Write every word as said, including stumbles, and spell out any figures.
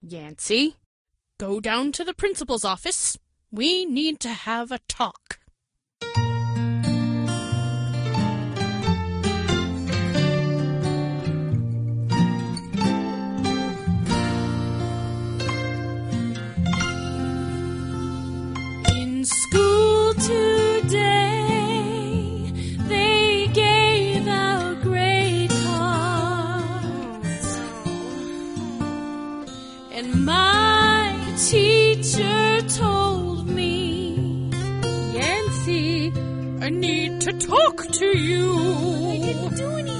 Yancy, go down to the principal's office. We need to have a talk. In school today, they gave out grade cards, and my teacher told me, Yancy, I need to talk to you.